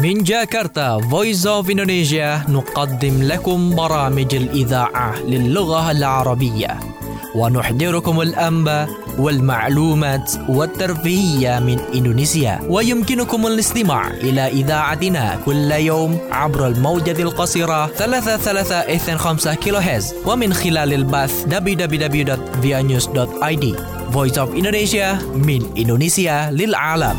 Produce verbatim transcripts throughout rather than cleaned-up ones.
من جاكرتا Voice of Indonesia نقدم لكم برامج الإذاعة للغة العربية ونحضركم الأنباء والمعلومات والترفيهية من إندونيسيا. ويمكنكم الاستماع إلى إذاعتنا كل يوم عبر الموجة القصيرة ثلاثة ثلاثة اثنين خمسة كيلو هرتز ومن خلال البث دبليو دبليو دبليو دوت via news دوت آي دي. Voice of Indonesia من إندونيسيا للعالم.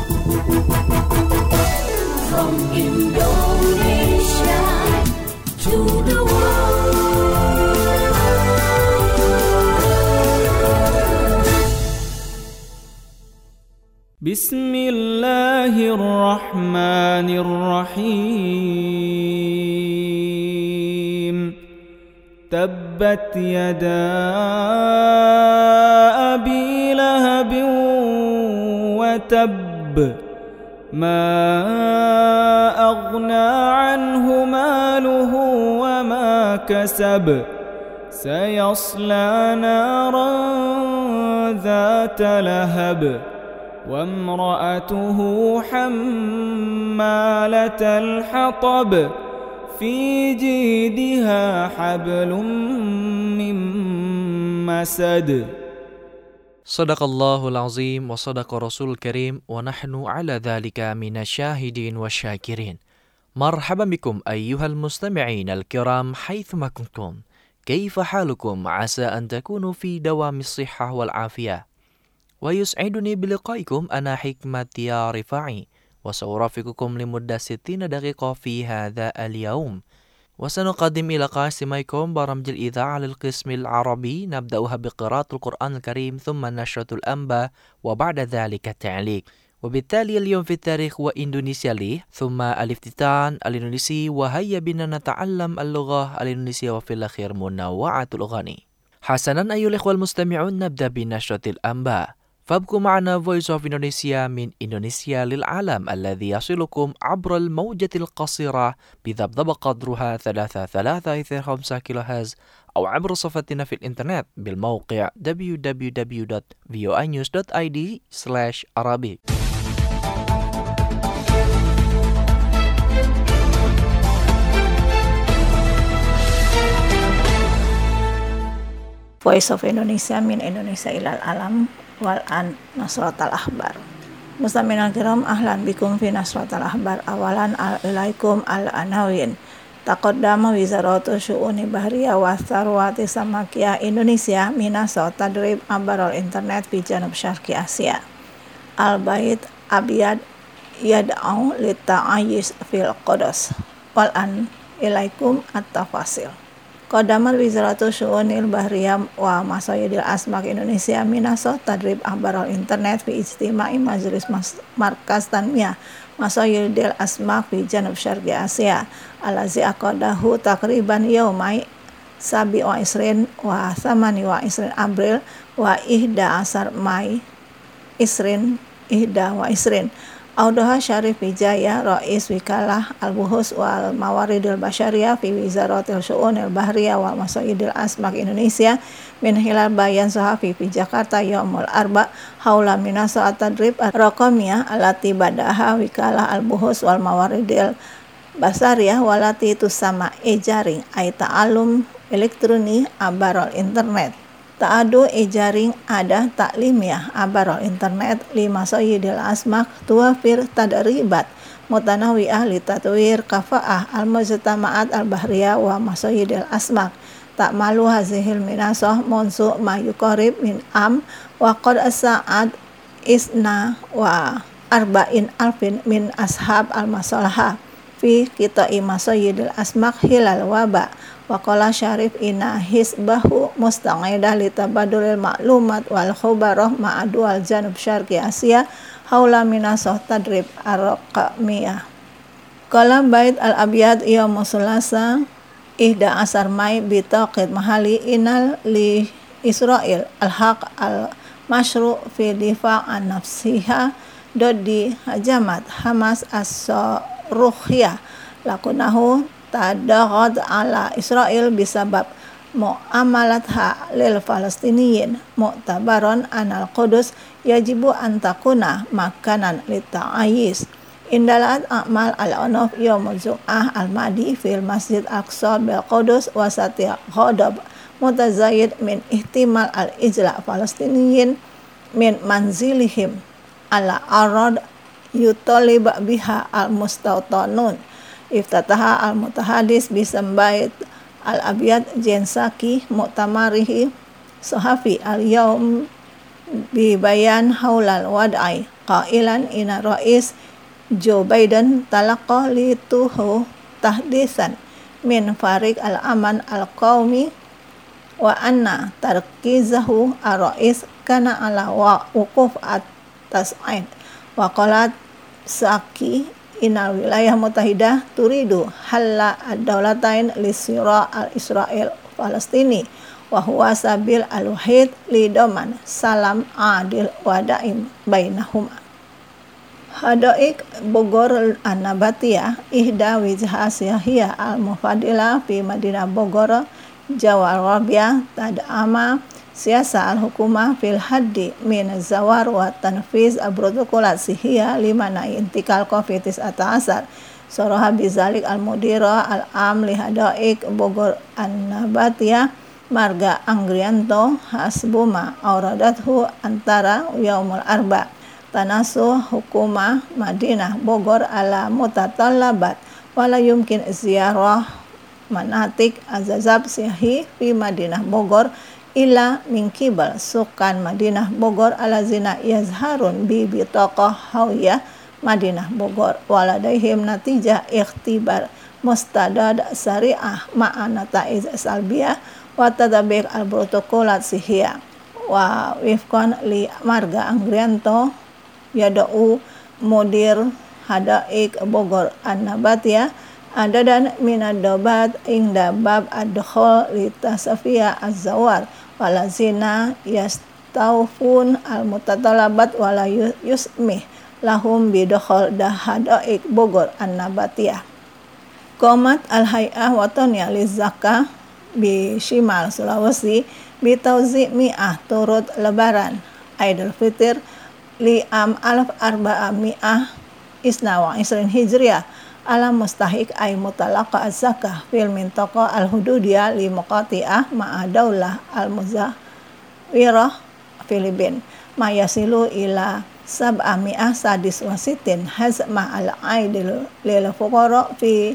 From Indonesia to the world. بسم الله الرحمن الرحيم. تبت يدا أبي لهب وتب ما أغنى عنه ماله وما كسب سيصلى نارا ذات لهب وامرأته حمالة الحطب في جيدها حبل من مسد. Sadaqallahul azim wa sadaqa rasul karim wa nahnu ala dhalika minasyahidin wa syakirin. Marhaban bikum ayyuhal mustami'in al-kiram haythuma kuntum. Kaifa halukum? Asa an takunu fi dawamis sihhah wal afiyah. Wa yus'iduni biliqaikum ana hikmati ya rifa'i wa sawrafiqukum limudda sittina daqiqa fi hadha al-yawm. وسنقدم إلى قاسميكم برامج الإذاعة للقسم العربي نبدأها بقراءة القرآن الكريم ثم نشرة الأنباء وبعد ذلك التعليق. وبالتالي اليوم في التاريخ وإندونيسيا لي ثم الافتتان الإندونيسي وهيا بنا نتعلم اللغة الإندونيسية وفي الأخير منوعة الأغاني. حسنا أيها الإخوة المستمعون نبدأ بنشرة الأنباء. فابقوا معنا Voice of Indonesia من إندونيسيا للعالم الذي يصلكم عبر الموجة القصيرة بذبذب قدرها ثلاثة ثلاثة اثنين خمسة كيلو هرتز أو عبر صفحتنا في الإنترنت بالموقع دبليو دبليو دبليو دوت فيو نيوز دوت آي دي سلاش عربي. Voice of Indonesia min Indonesia ilal alam wal an nasratal akhbar. Mustami'in al-kiram ahlan bikum fi nasratal akhbar. Awalan alaikum al-anawin. Taqaddama wizaratu syu'uni bahriyah wa tharwati samakiyah Indonesia minasa tadrib abarol internet fi janub syarqi Asia. Al-bait abiyad yad'au lita'ayis fil qodos. Wal an ilaikum at-tafasil. Qadamal Wizaratu Syu'unil Bahriyah wa Masayidil Asmak Indonesia Minaso Tadrib Akhbarul Internet fi Ijtima'i Majlis Markas Tanmiyah Masayidil Asmak fi Janub Syarqi Asia Alazi aqadahu takriban yaumai sabi wa isrin wa thamani wa isrin April wa ihda asar Mai isrin ihda wa isrin. Audaha Syarif Wijaya Rais Wikalah Al-Buhus wal Mawaridil Basyariyah fi Wizaratil Syu'unil Bahriyah wa Masayidil Asmak Indonesia min hilal bayan sahafi fi Jakarta yaumul arba haula minasa at-tadrib ar-raqamiyah alati badaha Wikalah Al-Buhus wal Mawaridil Basyariyah walati tusama e-jaring ay ta'alum elektroni abarol internet. Ta'adu e-jaring ada taklimiyah abarol internet lima sayyidil asmak tuwafir tadribat mutanawiyah li tatwir kafa'ah al-mujtama'at al-bahriyah wa masayyidil asmak ta'malu hazihil minasah monsu ma yuqarib min am wa qad as-sa'ad isna wa arba'in alfin min ashab al-masalahah fi kita'i masayyidil asmak hilal waba. Waqala Syarif inna hisbahu mustangidah litabadulil ma'lumat wal khubarah ma'adu al janub syarqi Asia haula minasah tadrib ar-raqamiyah. Qala bait al-abiyad yaum sulasa ihda asar Mai bitaqid mahali inal li Israel al-haq al-mashru fi difa' an nafsiha dodi hajamat Hamas as-Ruhiyah lakunahu tadagad ala Israel bisabab mu'amalatha lil Falastiniyin mu'tabaron anal Qudus yajibu antakuna makanan lita'ayis Indalat a'mal al-anaf yawmul jum'ah al-madi fil masjid aqsa bil qudus wasati ghadab mutazayid min ihtimal al-ijla falastiniyin min manzilihim ala arad yutalib biha al-mustawtanun. Iftataha al-mutahadis bisambait al-abiyad jensaki mu'tamarihi sahafi al-yawm bi bayan haulal wad'i qailan ina rais Joe Biden talaqa li tuhu tahdisan min farik al-aman al-qawmi wa anna tarkizahu ar-rais kana ala wa wukuf at-tas'id wa qalat saki inal wilayah mutahidah turidu halla ad-dawlatain li sira al-Israel Palestini wa huwa sabil al-wahid li doman salam adil wa daim bainahuma. Hadaik Bogor an-Nabatiyah ihda wijha siyahiyah al-mufadila fi Madinah Bogor Jawa Arabia tad'ama siasa al-hukumah fil haddi min zawar wa tanfiz al-protokolat sihiyah limana intikal covid sembilan belas soroha bizalik al-mudira al-am li hadaik Bogor an-Nabatiyah Marga Anggrianto hasbuma auradathu antara yaumul arba tanasu hukumah Madinah Bogor ala mutatalabat wala yumkin ziyarah manatik azazab sihi fi Madinah Bogor ila min kibal sukan Madinah Bogor ala zina yazharun bi bitaqah hawiyah Madinah Bogor waladaihim natijah ikhtibar mustadad syariah ma'ana ta'iz salbiyah wa tadabik al-protokolat sihiyah wa wifqan li Marga Anggrianto yada'u mudir hadaik Bogor an-Nabatiyah adadan minad dobat ingda bab ad-dukhul li tasafiyah az-zawar walazina yastawfun al-mutatalabat wala yusmih lahum bidukhul dahadaik Bogor an-Nabatiyah. Qomat al-hay'ah wataniyah li zakah bi Shimal Sulawesi bi tauzi mi'ah turut lebaran Aidul Fitr li am alaf arba'a mi'ah isna wa isrin hijriyah ala mustahik ay mutalaqa az-zakah fil mintaqa al-hududiyah li muqati'ah ma'a daulah al-muzawirah Filipin ma yasilu ila sab'a mi'ah sadis wasitin hazma al-aidil lil fuqara fi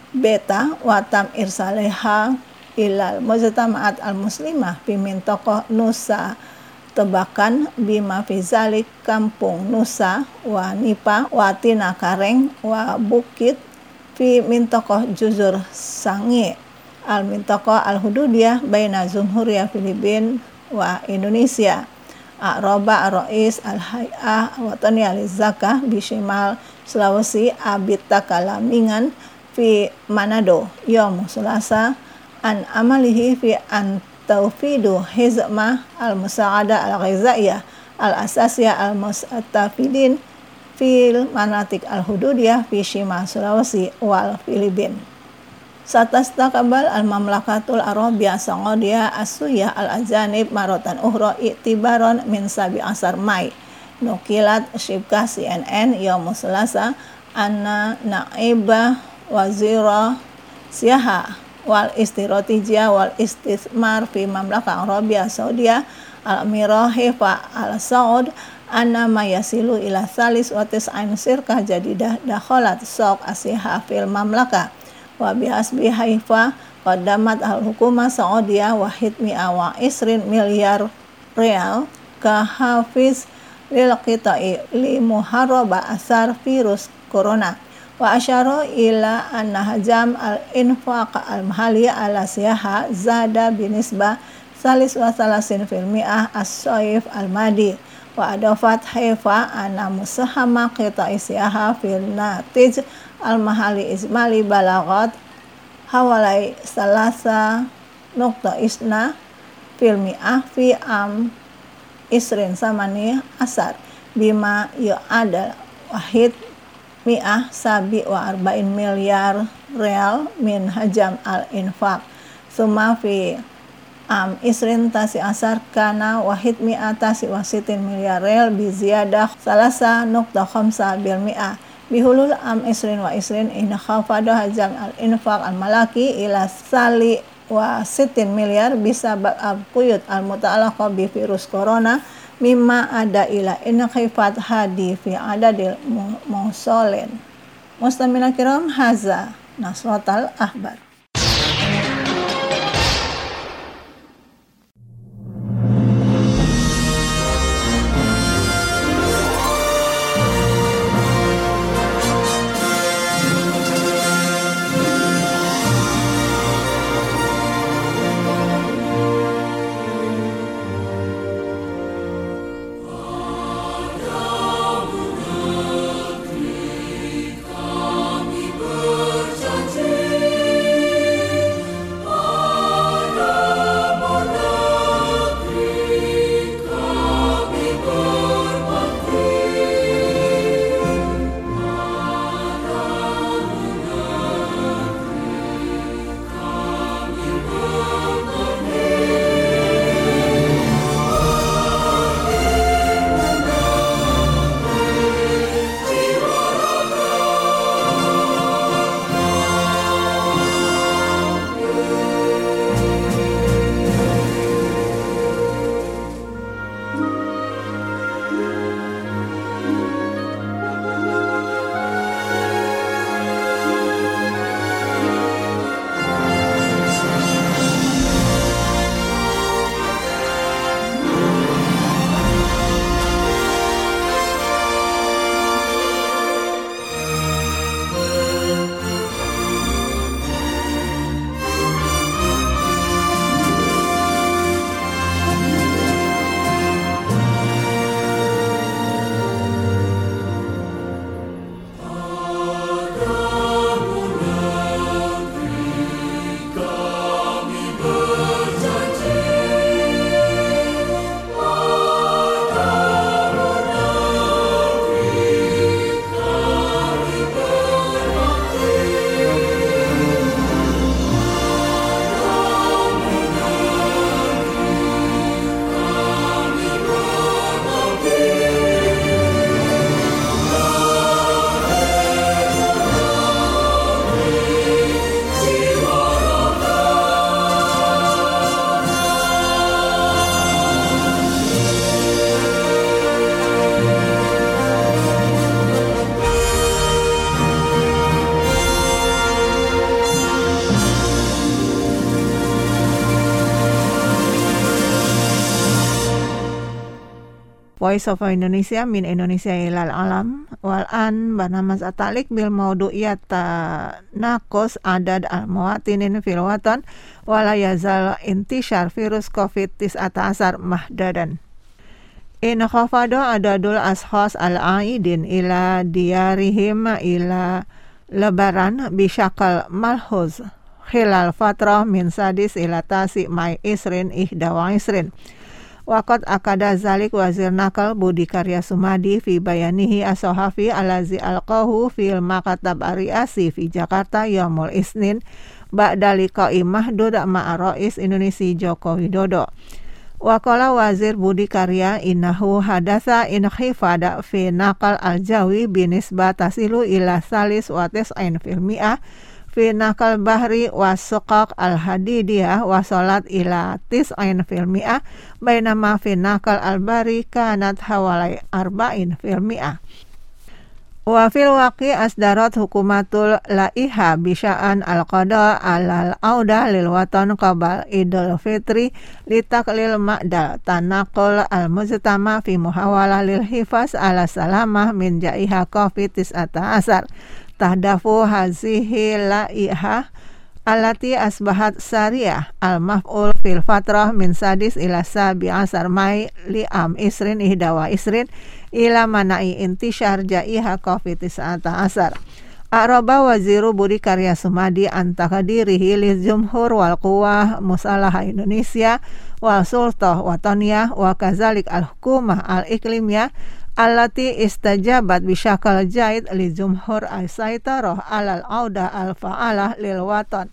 beta wa tam irsaleha ilal mujtama'at al-muslimah fi mintaqa Nusa Tebakan bima fizalik kampung Nusa wa Nipa wa Tina Kareng wa Bukit fi mintaqa Juzur Sangi al mintaqa al-hududiyah baina Jumhuriyah Filipin wa Indonesia. A'roba ar-rais al-hay'ah wataniyah liz-zakah bi Shimal Sulawesi abita kalamingan fi Manado yaum Selasa an amalihi fi an taufidu hizmah al-musa'ada al-ghizaiyah al-asasiyah al-mustafidin fil manatik al-hududiyah fi Shimal Sulawesi wal Filipin. Satastaqbal al-mamlakatul Arabiyah Saudiyah as-suyah al-ajanib marotan ukhra i'tibaran min sabi asar Mai. Nukilat Shibkah C N N yaum Selasa anna naibah wazira siyaha wal istiratijiyah wal istismar fi mamlakah Arabiyah Saudiyah al-amirah Hifa al-Saud anna ma yasilu ila salis wa tis'ain sirkah jadidah dakhalat soq asiha fil mamlakah wa bihasbi Haifa qaddamat al-hukumah Saudiyah wahid mi'a wa isrin milyar real ka hafiz lil qita'i li muharaba asar virus corona wa asyara ila anna hajam al-infaq al-mahaliyah ala siyaha zada binisbah salis wa salasin fil mi'ah as-soif al-madi wa adafat Haifa anna musahama qita'i siyaha fil natij al-mahali izmali balagat hawalai salasa nukta isna fil mi'ah fi am isrin samani asar bima yu'adal wahid mi'ah sabi wa arba'in milyar real min hajam al-infaq summa fi am isrin tasi asar kana wahid mi'ah tasi wasitin milyar real bi ziyadah salasa nukta khamsa bil mi'ah bihulul am isrin wa isrin in khafada hajam al-infaq al-malaki ila sali wa sitin miliar bisa al-quyut al-muta'alaqa bi virus corona mimma ada ila inkhifat hadi fi adadil mausolin. Mustamina kiram haza Nasratal Akhbar. Voice of Indonesia min Indonesia ilal alam wal an barnamas atalik bil maudu'iyata nakos adad al-muwatinin fil watan wala yazal intishar virus covid sembilan belas mahdadan. In khafado adadul ashos al-aidin ila diyarihim ila lebaran bisyakal malhuz khilal fatrah min sadis ila tasi mai isrin ihdawa isrin. Waqat akada zalik wazir nakal Budi Karya Sumadi fi bayanihi as-sohafi alazi alqahu fil makatab ariasi fi Jakarta yaumul isnin ba'dali qaimah doda ma'arois Indonesia Joko Widodo. Waqala wazir Budi Karya innahu hadasa inkhifada fi nakal al-jawi binisbah tasilu ila salis wa tis'in fil mi'ah fi nakal bahri wa suqaq al-hadidiyah wa salat ila tis'in fil mi'ah bainama fi nakal al-bari kanat hawalai arba'in fil mi'ah. Wa fil waqi asdarat hukumatul laiha bisya'an al-qada al-auda lil watan qabal idul fitri litaklil ma'dal tanaqul al-mujtama fi muhawalah lil hifaz ala salamah min ja'iha covid sembilan belas. Tahdafu hazihi laiha alati asbahat sariyah al-maf'ul fil fatrah min sadis ila sabi asar mai li'am isrin ihdawa isrin ila manai intishar ja'iha covid sembilan belas. Araba waziru Budi Karya Sumadi antakadirihi li jumhur wal quwah musalah Indonesia wal sultah wataniyah wa kazalik al-hukumah al-iklimiyah allati istajabat bisyakal jaid li jumhur al-saitarah alal auda al-fa'alah lil watan.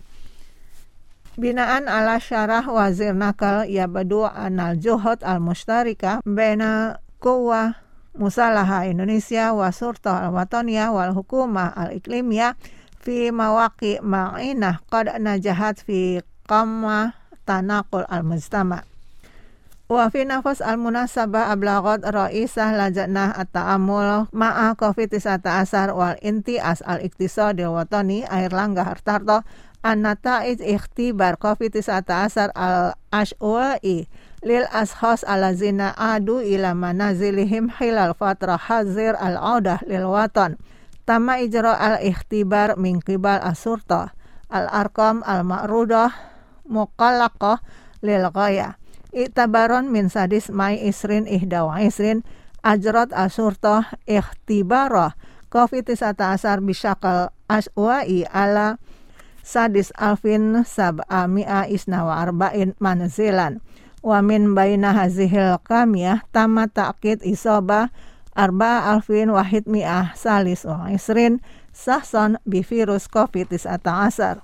Binaan ala syarah wazir nakal yabadu anal juhud al-mushtarika baina quwah musalaha Indonesia wa surta al-wataniyah wal hukumah al-iklimiyah fi mawaqi ma'inah qad najahat fi qamma tanaqul al-mujtama. Wa fi nafas al-munasabah ablagot ra'isah lajnah at-ta'amul ma'a covid sembilan belas wal intias al-iktisadil watani Airlangga Hartarto an-nata'ij ikhtibar covid sembilan belas al-ashwa'i lil ashas alazina adu ila manazilihim hilal fatrah hazir al-audah lil watan tama ijra al-ikhtibar min qibal as-surta al-arqam al-ma'rudah muqallaqah lil ghaya itabaron min sadis mai isrin ihda wa isrin ajrat as-surta ikhtibarah covid sembilan belas bisyakal ashwa'i ala sadis alfin sab'a mi'a isna wa arba'in manzilan wa min baina hazihil kamiyah tama ta'kid isoba arba'a alfin wahid mi'ah salis wa isrin sahson bi virus covid sembilan belas.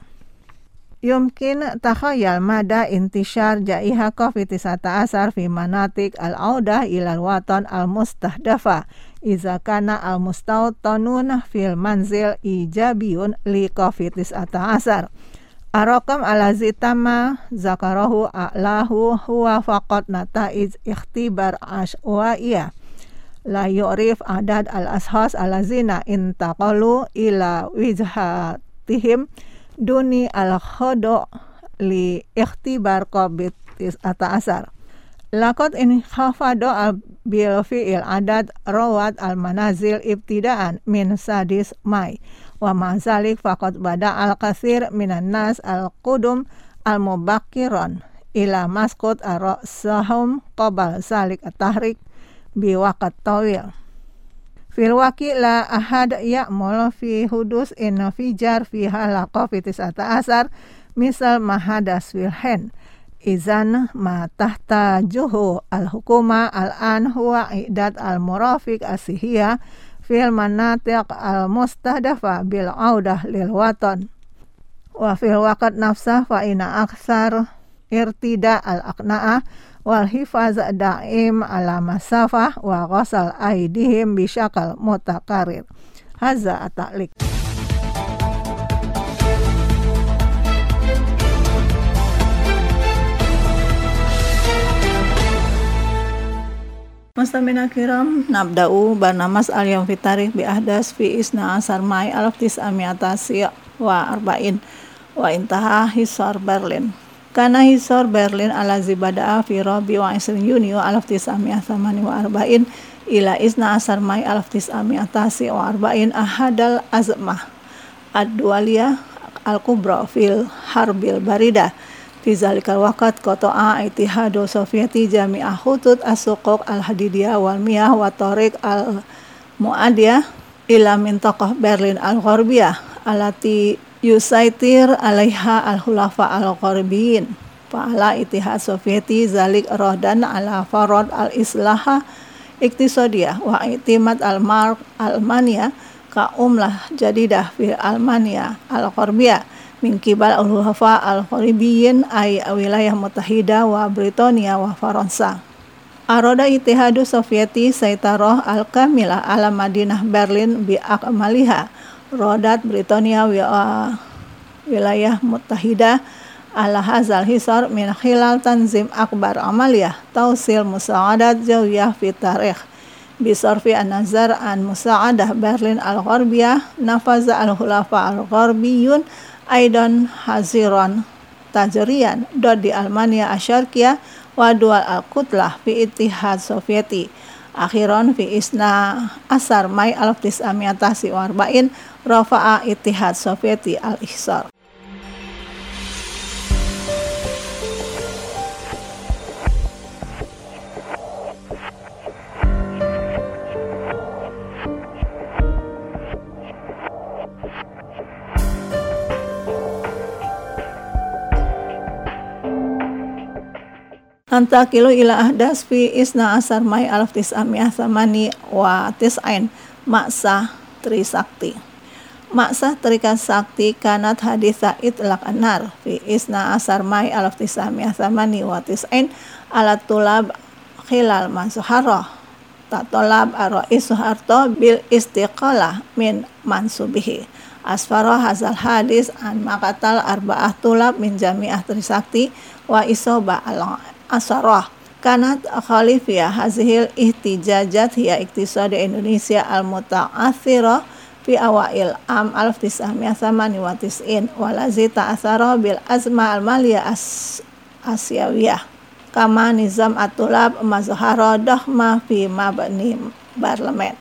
Yumkin takhayal mada intishar jaiha covid sembilan belas fi manatik al-audah ilal watan al-mustahdafa iza kana al-mustawtanun fil manzil ijabiyun li covid sembilan belas. Arakam alazi tama zakarahu a'lahu huwa faqat nata'ij ikhtibar ashwa'iyah la yu'rif adad al-ashas alazina intaqalu ila wijhatihim duni al-khodo li ikhtibar covid sembilan belas. Laqad in khafado bil fi'il adad rawat al-manazil ibtidaan min sadis Mai wa ma'zalik faqad bada al-kathir minan nas al-qudum al-mubakkiran ila maskut ar-ra'sahum qabal zalik at-tahrik biwaqat tawil. Fil waqi la ahad ya'mul fi hudus infijar fi hala covid sembilan belas misal mahadas fil hen izan ma tahta juhu al-hukuma al-an huwa i'dad al-murafiq asihiyah fil manatiq al-mustahdafa bil audah lil watan wa fil waqt nafsah fa ina aksar irtida al-aqna'ah wal hifaz da'im ala masafah wa ghasal aidihim bisyakal mutakarir. Hadza at-ta'liq. Mustamina kiram nabda'u barnamas al-yawm fi tarikh bi ahdas fi isna asar Mai alaf tis'ami'ata wa arba'in wa intaha hisar Berlin. Kana hisar Berlin alazi bada'a fi rabi wa isrin Yuni wa alaf tis'ami'ata wa arba'in ila isna asar Mai alaf tis'ami'ata wa arba'in ahadal azmah ad-dualiyah al-kubra fil harbil barida. Fi zalikal waqt qata'a Ittihadu Sovieti jami'ah khutut as-suquq al-hadidiyah wal miyah wa tariq al-mu'adiyah ila mintaqah Berlin al-gharbiyah alati yusaitir alaiha al-khulafa al-gharbiyin. Fa'ala Ittihad Sovieti zalik rohdan ala farad al-islaha iktisadiyah wa i'timad al-mark al-mania ka umlah jadidah fi Almania al-gharbiyah min kibal al-khulafa al-gharibiyin ay wilayah mutahida wa Britania wa Faransa. Aroda Ittihadu Sovieti saytarah al-kamilah ala Madinah Berlin bi akmaliha. Rodat Britania wa wilayah mutahida ala hazal hisar min khilal tanzim akbar amaliyah tausil musa'adat jawiyah fi tarikh. Bisarfi an-nazar an musa'adah Berlin al-gharbiyah nafaza al-khulafa al-gharbiyun aidan haziran tajrian dod di Almania asyarkiyah wa dual al-kutlah fi Ittihad Sovieti akhiran fi isna asar Mai alaf tis'ami'ata wa arba'in rafa'a Ittihad Sovieti al-ihsar. Antakilu ila ahdas fi isna asar Mai alaf tis'ami'ah wa tis'ain Maksa Trisakti. Maksa Trisakti kanat haditha itlaq an-nar fi isna asar Mai alaf tis'ami'ah wa tis'ain ala tulab khilal mansuharah tatolab ar-rais Soeharto bil istiqalah min mansubihi. Asfaro hazal hadis an makatal arba'ah tulab min jami'ah Trisakti wa isoba al-asarah. Kanat khalifiyah hazihil ihtijajat hiya iktisadi Indonesia al-muta'athirah fi awail am alf tis'amiyah thamani wa tis'in walazi ta'athara bil azma al-maliyah as asyawiyah kama nizam at-tulab mazhara dahma fi mabni parlemen.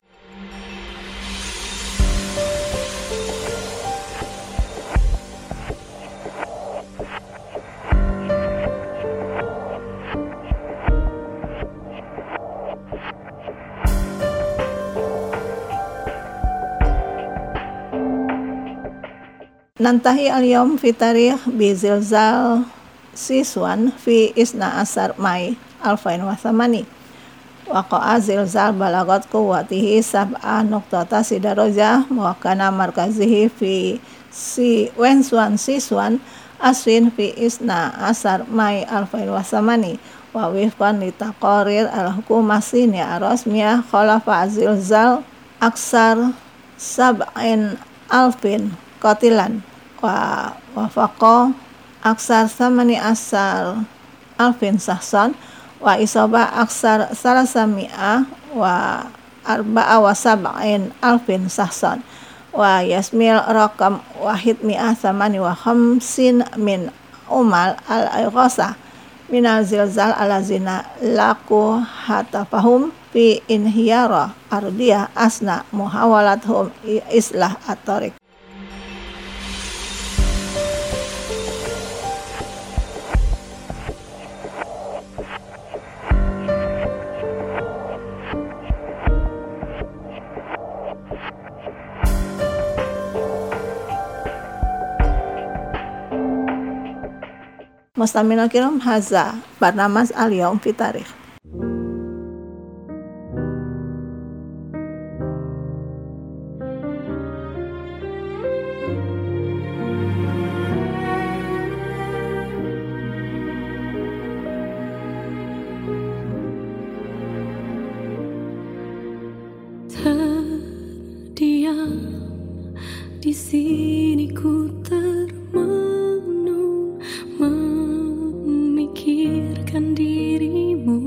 Nantahi al-yawm fi tarikh bi zilzal siswan fi isna asar Mai alfain wa thamani. Waqa'a zilzal balagat quwwatihi sab'a nuqtata sidarajah wa kana markazihi fi si wenswan siswan asrin fi isna asar Mai alfain wa thamani. Wa wifqan li taqarir al-hukumah siniyah rasmiyah khalafa zilzal aksar sab'in alfin qatilan wa wafaqa aksar samani asar alfin sahsan wa isoba aksar salasami'ah wa arba'a wa sab'in alfin sahsan wa yasmil rakam wahid mi'ah samani wa khamsin min umal al-ayghasa minal zilzal alazina laku hatafahum fi inhiyara ardiyah asna muhawalathum islah at-tariq. Mustamina kiram haza barnamas al-yawm fi tarikh. Terdiam di sini ku termenung memikirkan dirimu,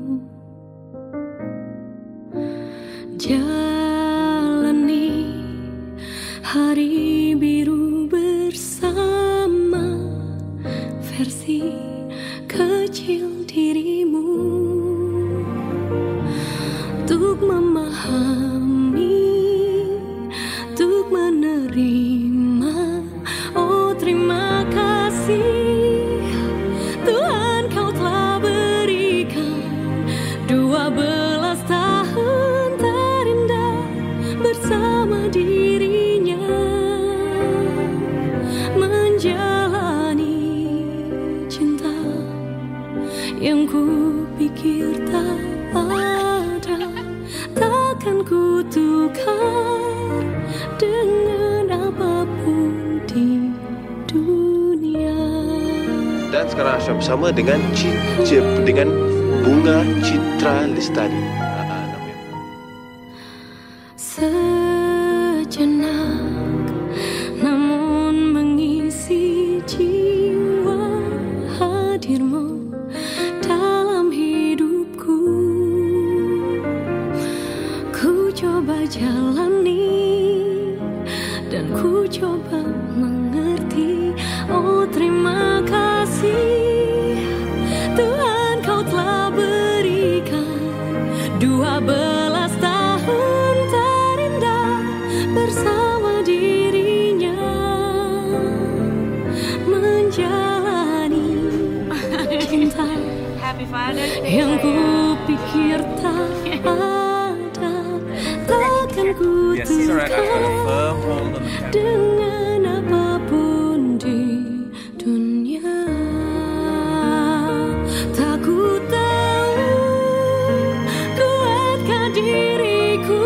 jalani hari biru bersama versi kecil dirimu, untuk memahami, untuk menerima. Oh terima kasih Tuhan, kau telah berikan dua belas tahun terindah bersama dirinya, menjalani cinta yang ku pikir tak ada, takkan ku tukar dengan apapun di dunia. Dan sekarang Ashraf bersama dengan Cip dengan Bunga Citra Lestari. Sejenak namun mengisi jiwa hadirmu dalam hidupku, ku coba jalani dan ku coba mengerti. Oh terima kasih Tuhan, kau telah berikan dua belas tahun terindah bersama dirinya, menjalani cinta yang ku pikir tak ada, takkan ku tukar dengan apapun di dunia. Tak ku tahu kuatkah diriku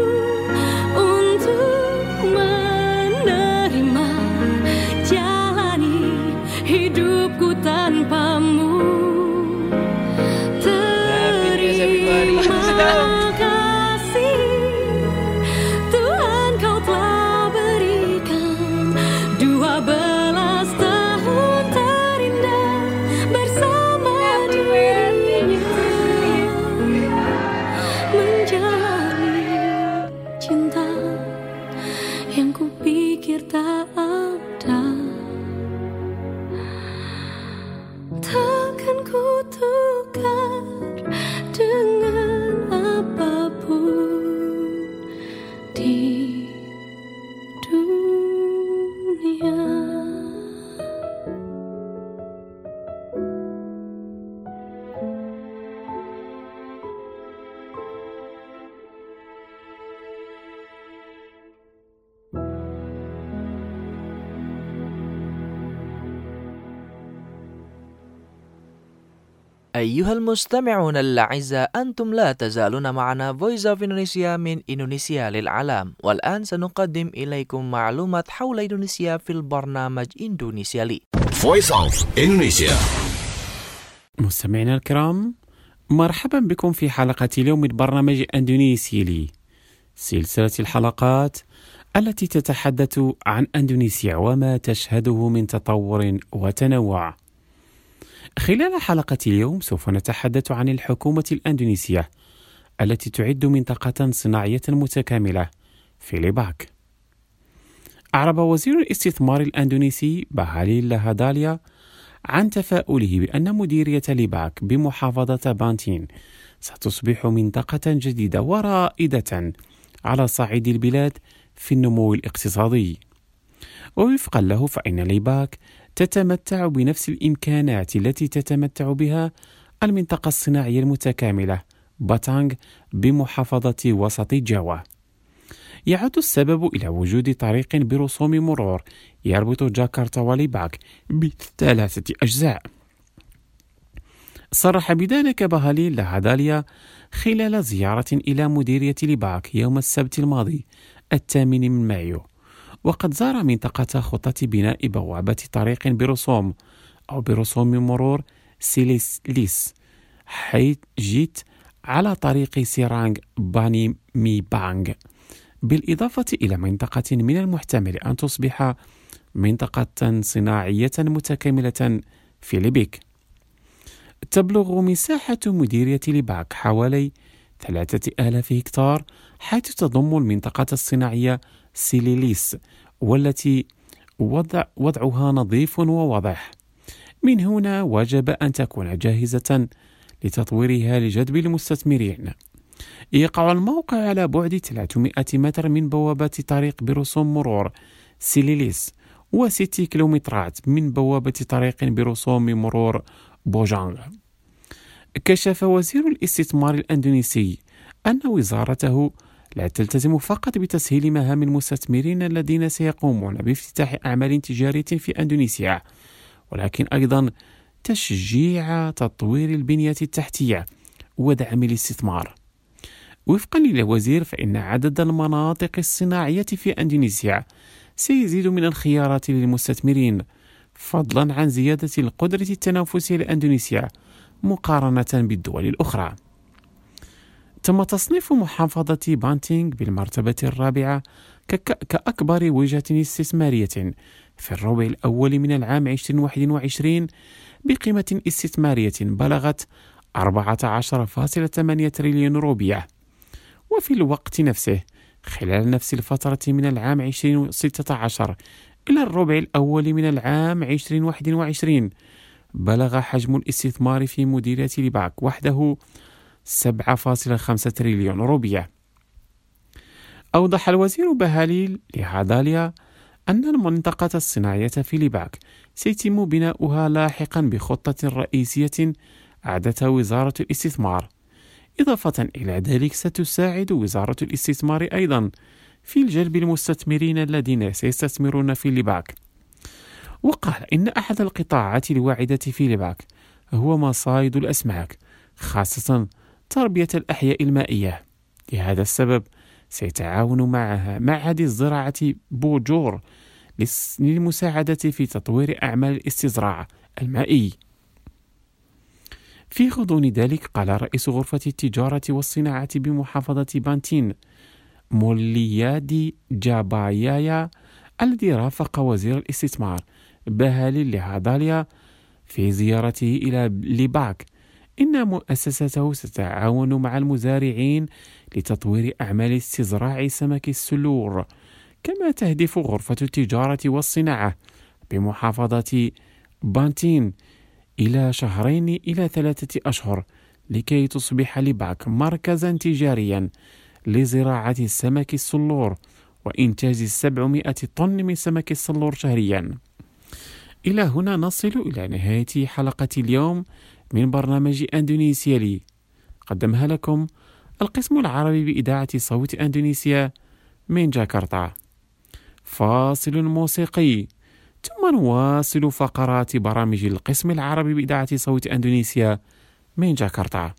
untuk menerima jalani hidupku tanpamu. Terima kasih. أيها المستمعون الأعزاء، أنتم لا تزالون معنا Voice of Indonesia من إندونيسيا للعالم، والآن سنقدم إليكم معلومات حول إندونيسيا في البرنامج إندونيسيا لي. Voice of Indonesia. مستمعينا الكرام، مرحبا بكم في حلقة اليوم من برنامج إندونيسيا لي، سلسلة الحلقات التي تتحدث عن إندونيسيا وما تشهده من تطور وتنوع. خلال حلقة اليوم سوف نتحدث عن الحكومة الإندونيسية التي تعد منطقة صناعية متكاملة في ليباك. أعرب وزير الاستثمار الإندونيسي بهاليل لاهاداليا عن تفاؤله بأن مديرية ليباك بمحافظة بانتين ستصبح منطقة جديدة ورائدة على صعيد البلاد في النمو الاقتصادي. ووفقا له فإن ليباك تتمتع بنفس الإمكانات التي تتمتع بها المنطقة الصناعية المتكاملة باتانغ بمحافظة وسط جاوا. يعود السبب إلى وجود طريق برسوم مرور يربط جاكرتا وليباك بثلاثة أجزاء. صرح بذلك بهاليل لاهاداليا خلال زيارة إلى مديرية ليباك يوم السبت الماضي الثامن من مايو، وقد زار منطقة خطة بناء بوابة طريق برسوم أو برسوم مرور سيليس ليس، حيث جيت على طريق سيرانغ باني مي بانغ، بالإضافة إلى منطقة من المحتمل أن تصبح منطقة صناعية متكاملة في ليبيك. تبلغ مساحة مديرية ليباك حوالي ثلاثة آلاف هكتار، حيث تضم المنطقة الصناعية سيليليس والتي وضع وضعها نظيف وواضح. من هنا وجب أن تكون جاهزة لتطويرها لجذب المستثمرين. يقع الموقع على بعد ثلاثمائة متر من بوابة طريق برسوم مرور سيليليس وستة كيلومترات من بوابة طريق برسوم مرور بوجانغ. كشف وزير الاستثمار الإندونيسي أن وزارته لا تلتزم فقط بتسهيل مهام المستثمرين الذين سيقومون بافتتاح أعمال تجارية في إندونيسيا، ولكن أيضا تشجيع تطوير البنية التحتية ودعم الاستثمار. وفقا للوزير فإن عدد المناطق الصناعية في إندونيسيا سيزيد من الخيارات للمستثمرين، فضلا عن زيادة القدرة التنافسية لإندونيسيا مقارنة بالدول الأخرى. تم تصنيف محافظة بانتينغ بالمرتبة الرابعة كأكبر وجهة استثمارية في الربع الأول من العام ألفين وواحد وعشرين بقيمة استثمارية بلغت أربعة عشر فاصلة ثمانية تريليون روبية. وفي الوقت نفسه خلال نفس الفترة من العام ألفين وستة عشر إلى الربع الأول من العام ألفين وواحد وعشرين بلغ حجم الاستثمار في مديرية ليباك وحده سبعة فاصلة خمسة تريليون روبية. أوضح الوزير بهاليل لاهاداليا أن المنطقة الصناعية في ليباك سيتم بناؤها لاحقا بخطة رئيسية أعدتها وزارة الاستثمار. إضافة إلى ذلك ستساعد وزارة الاستثمار أيضا في الجلب المستثمرين الذين سيستثمرون في ليباك. وقال إن أحد القطاعات الواعدة في ليباك هو مصايد الأسماك، خاصة تربية الأحياء المائية. لهذا السبب سيتعاون معها معهد الزراعة بوجور للمساعدة في تطوير أعمال الاستزراع المائي. في غضون ذلك قال رئيس غرفة التجارة والصناعة بمحافظة بانتين موليادي جابايايا الذي رافق وزير الاستثمار بهاليل لاهاداليا في زيارته إلى ليباك إن مؤسسته ستتعاون مع المزارعين لتطوير أعمال استزراع سمك السلور. كما تهدف غرفة التجارة والصناعة بمحافظة بانتين إلى شهرين إلى ثلاثة أشهر لكي تصبح ليباك مركزا تجاريا لزراعة السمك السلور وإنتاج سبعمائة طن من سمك السلور شهريا. إلى هنا نصل إلى نهاية حلقة اليوم من برنامج إندونيسيا لي، قدمها لكم القسم العربي بإذاعة صوت إندونيسيا من جاكرتا. فاصل موسيقي ثم نواصل فقرات برامج القسم العربي بإذاعة صوت إندونيسيا من جاكرتا.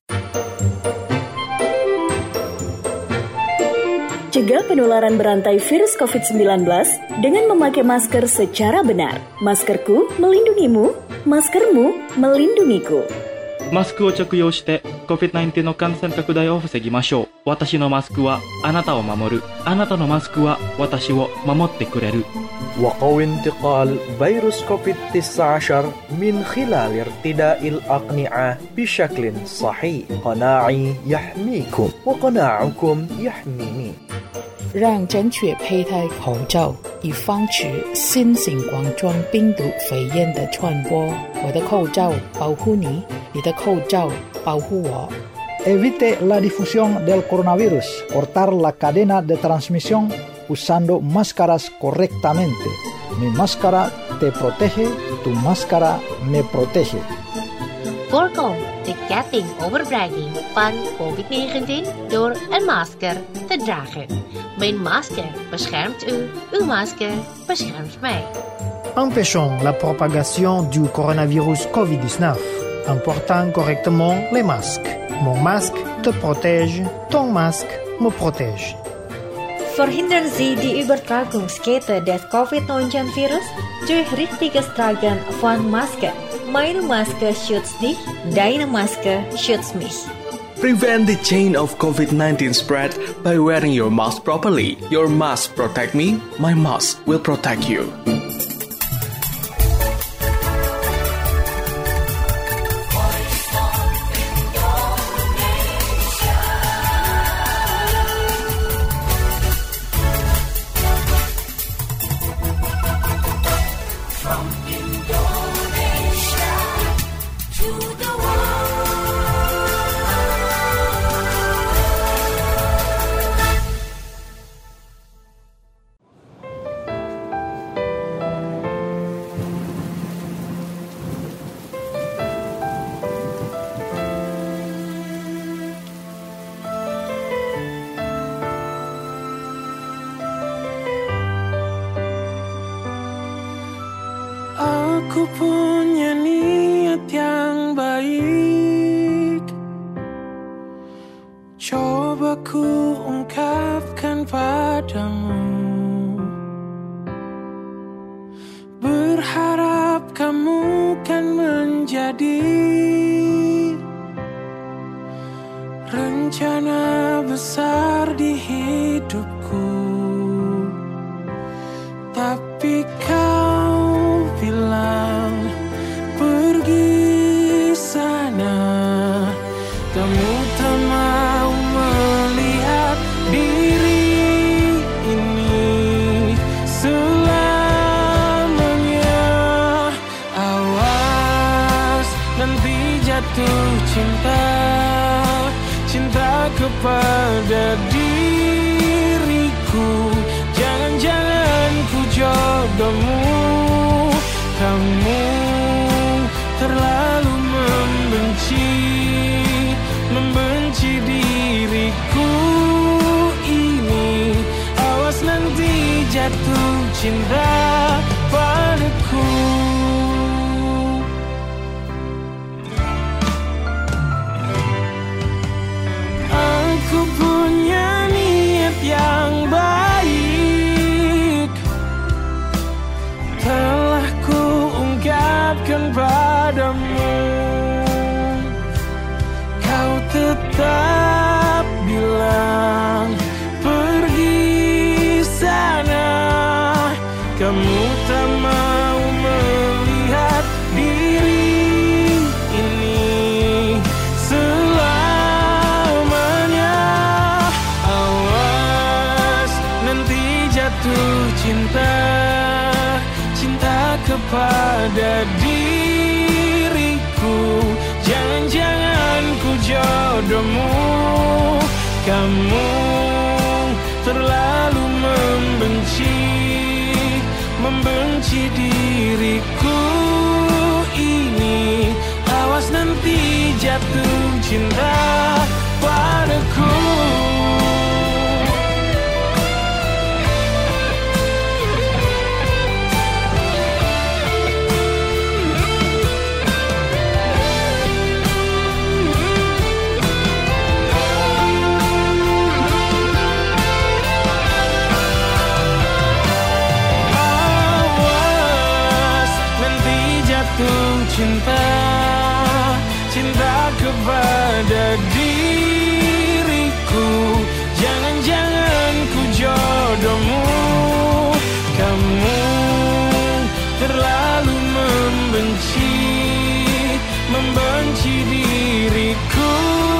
Cegah penularan berantai virus covid sembilan belas dengan memakai masker secara benar. Maskerku melindungimu, maskermu melindungiku. マスクを着用して コビッドナインティーン の感染拡大を防ぎましょう。私のマスクはあなたを守る。あなたのマスクは私を守ってくれる。 وقوي انتقال فيروس كوفيد تسعة عشر من خلال ارتداء الأقنعة بشكل صحيح. قناعي يحميكم وقناعكم يحميني. 让正确佩戴口罩，以防止新型冠状病毒肺炎的传播。我的口罩保护你，你的口罩保护我。 Evite la difusión del coronavirus. Cortar la cadena de transmisión usando máscaras correctamente. Mi máscara te protege, tu máscara me protege. Voorkom de ketting overbrenging van covid negentien door een masker te dragen. Mijn masker beschermt u, uw masker beschermt mij. Empêchons la propagation du coronavirus covid dix-neuf en portant correctement les masques. Mon masque te protège, ton masque me protège. Verhindern Sie die Übertragungskette des covid neunzehn virus durch richtiges Tragen von Masken. Meine Maske schützt dich, deine Maske schützt mich. Prevent the chain of covid nineteen spread by wearing your mask properly. Your mask protect me, my mask will protect you. Aku punya niat yang baik, coba ku ungkapkan padamu. Berharap kamu kan menjadi rencana besar di hidupku. Tapi kau bilang pergi sana, kamu tak mau melihat diri ini selamanya. Awas nanti jatuh cinta, cinta kepada diriku. Jangan-jangan ku jodohmu. Kamu terlalu membenci, membenci diriku ini. Awas nanti jatuh cinta padaku. Aku punya niat yang baik, telah ku ungkapkan padamu. Kau tetap bilang pergi sana, kamu tak mau melihat diri ini selamanya. Awas nanti jatuh cinta, cinta kepada diriku. Jangan-jangan ku jodohmu. Kamu terlalu membenci, membenci diriku ini. Awas nanti jatuh cinta padaku. diriku. Jangan-jangan ku jodohmu. Kamu terlalu membenci, membenci diriku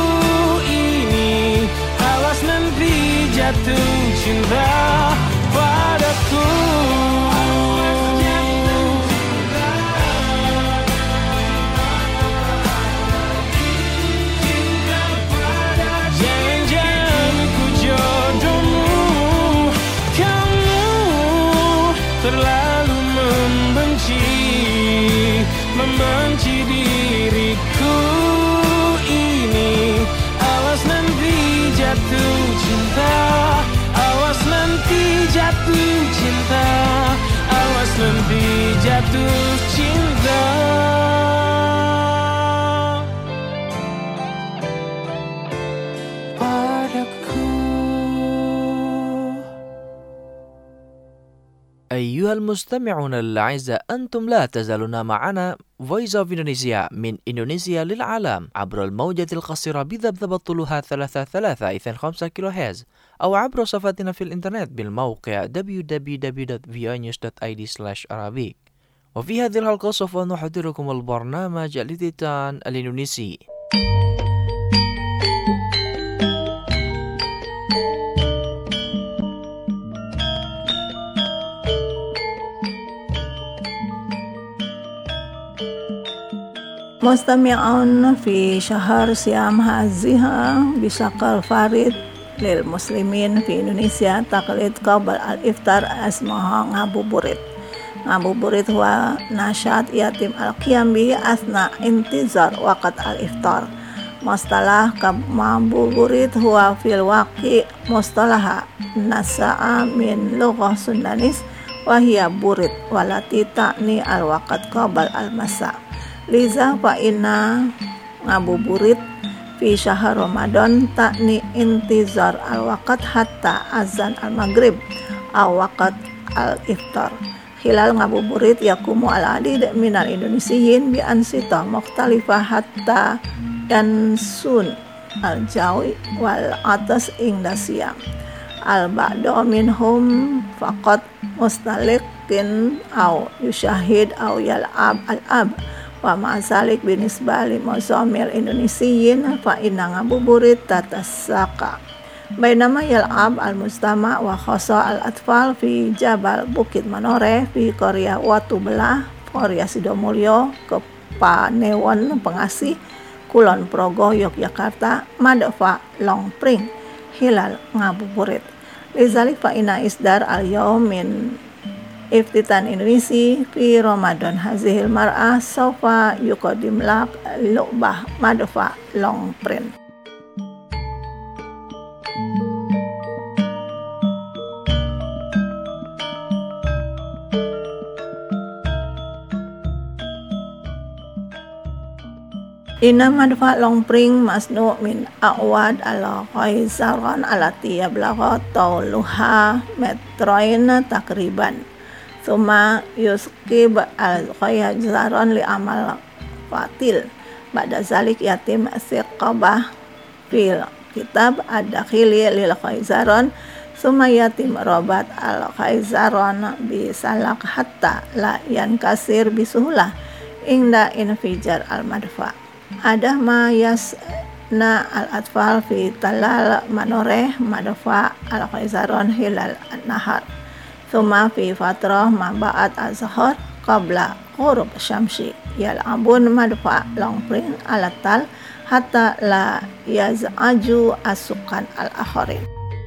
ini. Awas nanti jatuh cinta padaku. Jangan-jangan ku jodohmu. Kamu terlalu membenci, membenci diriku ini. Awas nanti jatuh cinta, awas nanti jatuh cinta, awas nanti jatuh cinta. أيها المستمعون الأعزاء، أنتم لا تزالون معنا Voice of Indonesia من إندونيسيا للعالم عبر الموجة القصيرة بذبذب طولها ثلاثة ثلاثة اثنين خمسة كيلو هرتز، أو عبر صفحتنا في الإنترنت بالموقع دبليو دبليو دبليو دوت في او نيوز دوت اي دي سلاش أرابيك. وفي هذه الحلقة سوف نحضركم البرنامج الإذاعي الإندونيسي. مستمعون في شهر صيام هذه بشكل فريد للمسلمين في إندونيسيا تقليد قبل الإفطار اسمه ngabuburit. Ngabuburit huwa nasyat yatim al-qiyam bi asna intizar waqt al-iftar. Mustalah ngabuburit huwa fil waqi mustalaha nasa'a min lughah sundanis wa hiya burit walati ta'ni al-waqt qabl al-masa. Liza fa inna ngabuburit fi syahr Ramadan ta'ni intizar al-waqt hatta azan al-maghrib aw waqt al-iftar. Hilal ngabuburit yakumu al-adid minal indonesiyin bi ansita mukhtalifah hatta yansun al-jawi wal atas ingda siyam. Al-ba'du minhum faqat mustaliqin aw yushahid aw yal'ab al-ab. Wa ma'asalik binisbah li muzamil indonesiyin fa inna ngabuburit tatasaka. Bainama yal'ab al-mustama wa khasa al-atfal fi Jabal Bukit Manore fi Korea Watu Belah, Korea Sidomulyo, Kepanewon Pengasih, Kulon Progo, Yogyakarta, Madfa Longpring, hilal ngabuburit. Lizalik fa inna isdar al-yawm min Iftitan Indonesia fi Ramadan hazihil mar'ah sofa yukodim lak lu'bah madfa long print. Inna madfa long print masnu min a'wad ala khaisaran alati yablagha tawluha metroin takriban. Thumma yuskib al-khayzaron li amal fatil. Ba'da zalik yatim siqabah fil kitab ad-dakhili lil khayzaron. Thumma yatim robat al-khayzaron bisalak hatta la yankasir bisuhlah inda infijar al-madfa. Ada ma yasna al-atfal fi talal manoreh madfa al-khayzaron hilal an-nahar. Thumma fi fatrah ma ba'at az-zuhur qabla ghurub syamsi yal'abun madfa longpring alatal hatta la yaz'aju asukan al-akharin.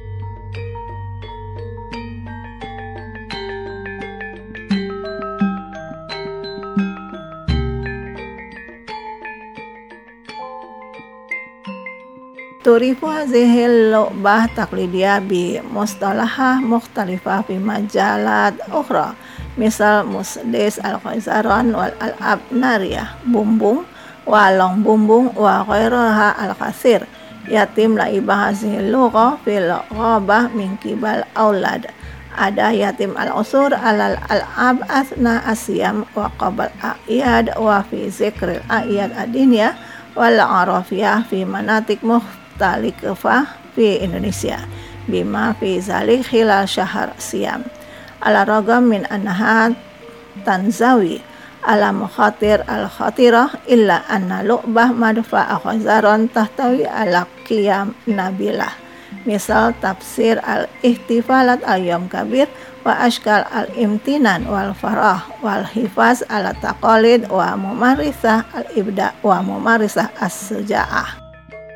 Turifu hazihil lu'bah taqlidiyah bi mustalahah mukhtalifah fi majalat ukhra misal musdis al-khayzaron wal al-ab nariyah bumbung walong bumbung wa ghairaha al-khasir yatim laibah hazihil lugha fil ghabah min kibal aulad. Ada yatim al-usur alal al-ab asna asyam wa qabal a'yad wa fi zikril a'yad ad-diniyah wal arafiyah fi manatik mukhtalifah fi Indonesia bima fi zalik khilal syahr siyam ala ragam min annaha tanzawi ala mukhatir al khatirah illa anna lu'bah madfa'a khazaron tahtawi ala qiyam nabilah misal tafsir al ihtifalat al yom kabir wa ashkal al imtinan wal farah wal hifaz ala taqalid wa mumarisah al ibda wa mumarisah as-suja'ah.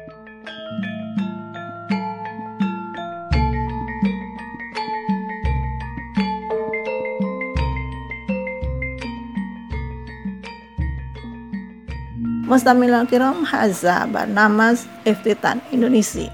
Mustamilal kiram hadza barnamaj Iftitan Indonesia.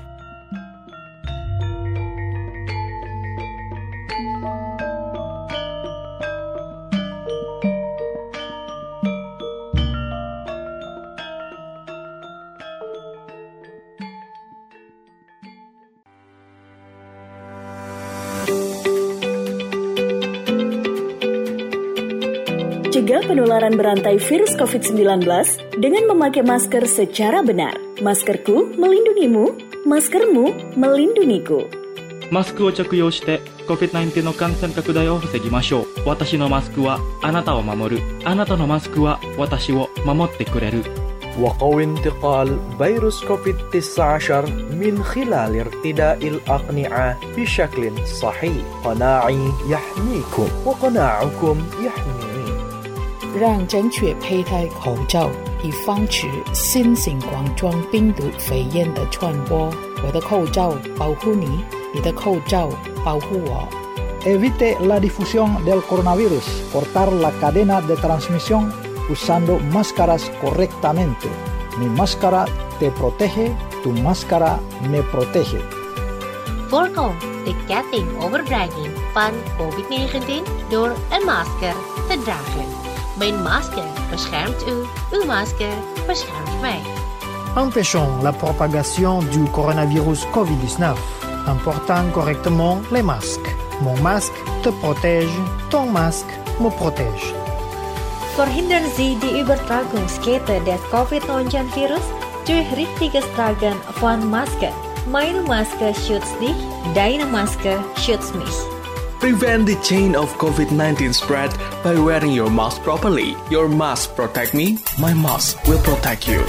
Cegah penularan berantai virus covid sembilan belas dengan memakai masker secara benar. Maskerku melindungimu, maskermu melindungiku. マスクを着用して コビッドナインティーン の感染拡大を防ぎましょう。私のマスクはあなたを守る。あなたのマスクは私を守ってくれる。 وقو انتقال فيروس كوفيد تسعة عشر من خلال ارتداء الأقنعة بشكل صحيح. قناعي يحميكم وقناعكم يحميني. 让正确佩戴口罩，以防止新型冠状病毒肺炎的传播。我的口罩保护你，你的口罩保护我。 Evite la difusión del coronavirus. Cortar la cadena de transmisión usando máscaras correctamente. Mi máscara te protege, tu máscara me protege. Voorkom de ketting overdraging van covid negentien door een masker te dragen. Mijn masker beschermt u, uw masker beschermt mij. Empêchons la propagation du coronavirus covid dix-neuf en portant correctement les masques. Mon masque te protège, ton masque me protège. Verhindern Sie die Übertragungskette des covid neunzehn Virus durch richtiges Tragen von Maske. Meine Maske schützt dich, deine Maske schützt mich. Prevent the chain of covid nineteen spread by wearing your mask properly. Your mask protect me, my mask will protect you.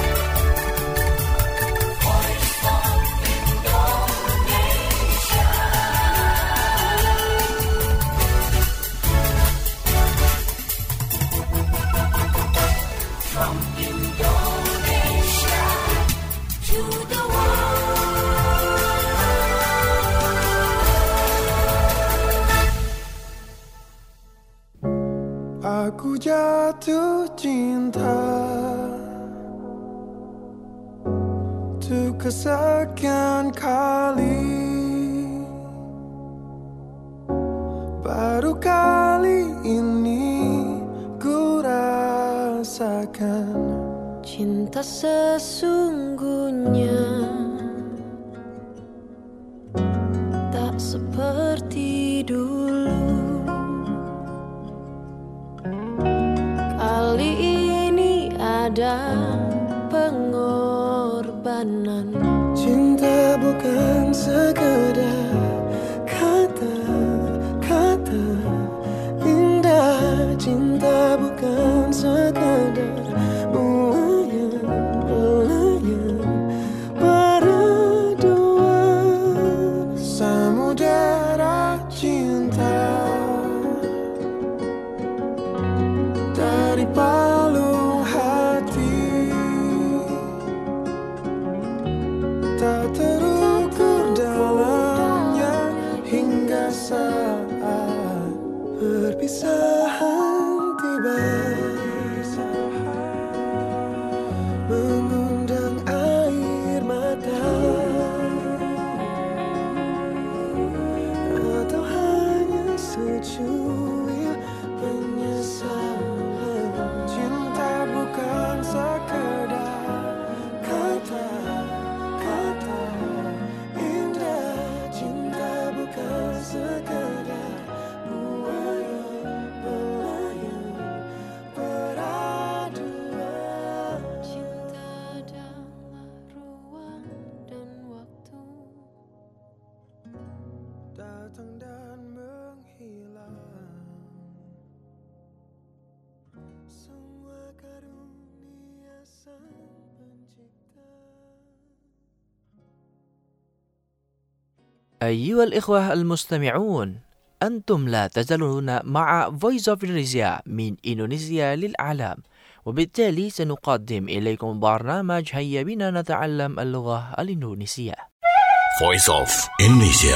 Aku jatuh cinta untuk kesekian kali. Baru kali ini ku rasakan cinta sesungguhnya. Tak seperti dulu. Kali ini ada pengorbanan. Cinta bukan sekedar kata-kata indah. Cinta bukan sekedar belayan-belayan berdua. Samudera cinta dari palung hati, tak terukur dalamnya hingga saat perpisahan tiba, mengundang air mata, atau hanya secuil penyesalan. Cinta bukan sekedar kata-kata أيها الإخوة المستمعون، أنتم لا تزالون مع Voice of Indonesia من إندونيسيا للعالم، وبالتالي سنقدم إليكم برنامج هيا بنا نتعلم اللغة الإندونيسية. Voice of Indonesia.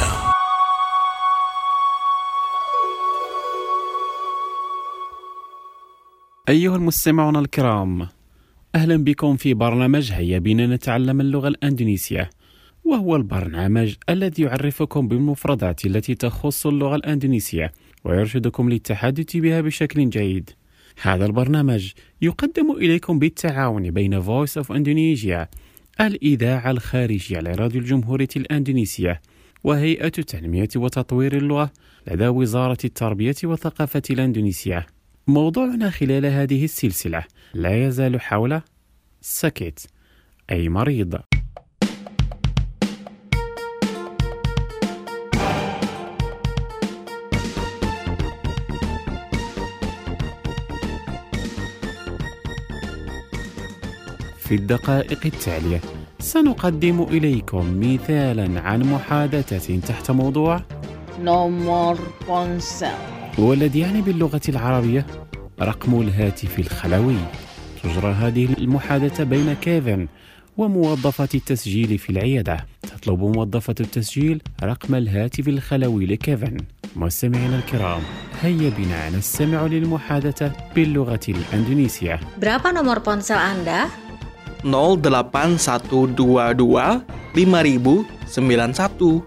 أيها المستمعون الكرام، أهلا بكم في برنامج هيا بنا نتعلم اللغة الإندونيسية، وهو البرنامج الذي يعرفكم بالمفردات التي تخص اللغة الإندونيسية ويرشدكم للتحدث بها بشكل جيد. هذا البرنامج يقدم إليكم بالتعاون بين Voice of Indonesia الإذاعة الخارجية لراديو الجمهورية الإندونيسية وهيئة تنمية وتطوير اللغة لدى وزارة التربية والثقافة الإندونيسية. موضوعنا خلال هذه السلسلة لا يزال حول سكت أي مريض. في الدقائق التالية سنقدم إليكم مثالا عن محادثة تحت موضوع nomor ponsel، والذي يعني باللغة العربية رقم الهاتف الخلوي. تجرى هذه المحادثة بين كيفن وموظفة التسجيل في العيادة. تطلب موظفة التسجيل رقم الهاتف الخلوي لكيفن. مستمعينا الكرام، هيا بنا نستمع للمحادثة باللغة الإندونيسية. Berapa nomor ponsel Anda? nol delapan satu dua dua lima ribu sembilan satu.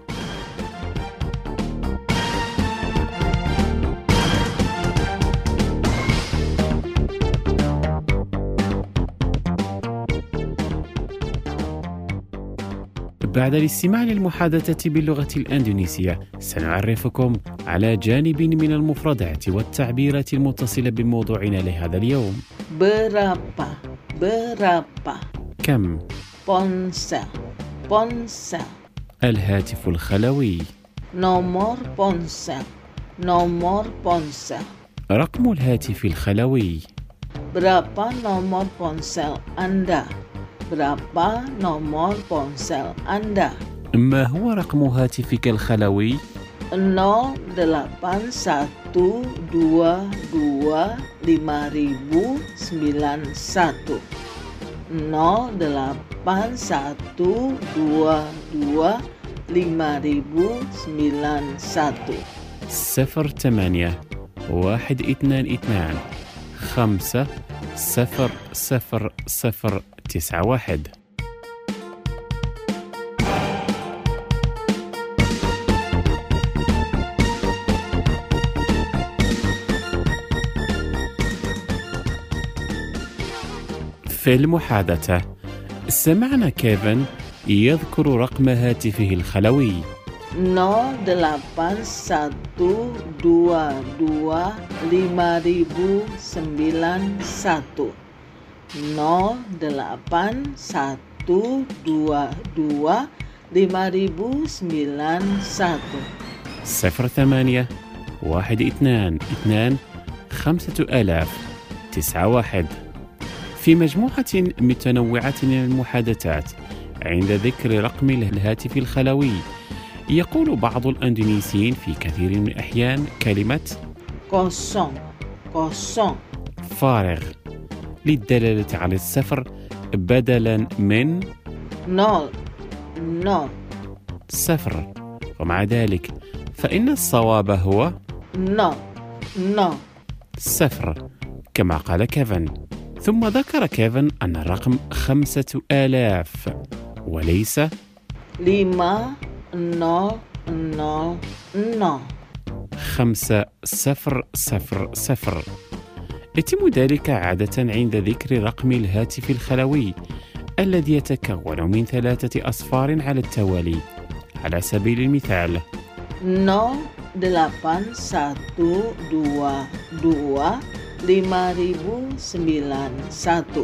بعد الاستماع للمحادثة باللغة الإندونيسية سنعرفكم على جانب من المفردات والتعبيرات المتصلة بموضوعنا لهذا اليوم. berapa berapa كم ponsel ponsel الهاتف الخلوي nomor ponsel nomor ponsel رقم الهاتف الخلوي. berapa nomor ponsel Anda berapa nomor ponsel Anda. ما هو رقم هاتفك الخلوي؟ nol delapan satu dua dua lima ribu sembilan satu nol delapan satu dua dua lima ribu sembilan satu صفر ثمانية واحد اثنان اثنان خمسة صفر صفر صفر تسعة واحد. في المحادثة سمعنا كيفن يذكر رقم هاتفه الخلوي nol delapan satu dua dua lima ribu sembilan satu nol delapan satu dua dua lima ribu sembilan satu صفر ثمانية واحد اثنان اثنان خمسة آلاف تسعة واحد. في مجموعة متنوعة من المحادثات عند ذكر رقم الهاتف الخلوي يقول بعض الأندونيسيين في كثير من الأحيان كلمة kosong kosong فارغ للدلالة على الصفر بدلا من nol nol صفر. ومع ذلك فإن الصواب هو nol nol صفر كما قال كيفن. ثم ذكر كيفن أن الرقم خمسة آلاف وليس lima nol nol nol خمسة صفر صفر صفر. يتم ذلك عادة عند ذكر رقم الهاتف الخلوي الذي يتكون من ثلاثة أصفار على التوالي. على سبيل المثال nol delapan satu dua dua lima ribu sembilan satu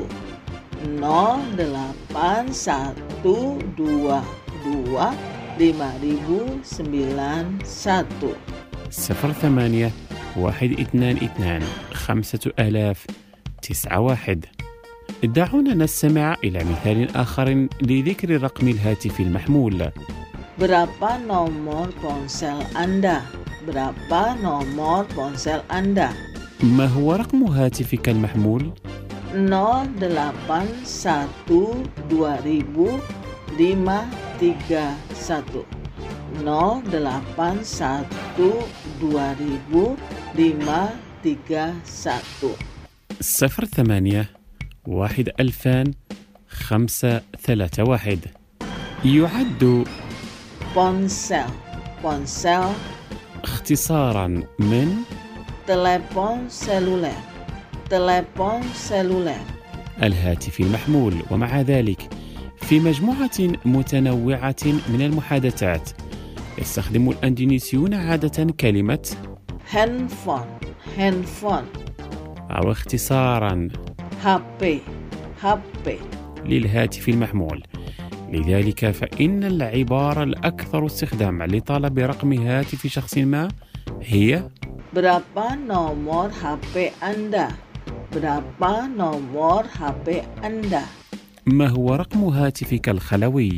nol delapan satu dua dua lima ribu sembilan satu صفر ثمانية واحد اثنان اثنان خمسة آلاف تسعة واحد. دعونا نستمع إلى مثال آخر لذكر رقم الهاتف المحمول. Berapa nomor ponsel Anda? Berapa nomor ponsel Anda? ما هو رقم هاتفك المحمول؟ nol delapan satu dua ribu lima tiga satu nol delapan satu dua ribu lima tiga satu صفر ثمانية واحد ألفان خمسة ثلاثة واحد. يعد ponsel ponsel اختصارا من telepon seluler telepon seluler الهاتف المحمول. ومع ذلك في مجموعة متنوعة من المحادثات يستخدم الأندونيسيون عادة كلمة handphone handphone أو اختصارا H P H P للهاتف المحمول. لذلك فإن العبارة الأكثر استخداما لطلب رقم هاتف شخص ما هي berapa nomor H P Anda? Berapa nomor H P Anda? ما هو رقم هاتفك الخلوي؟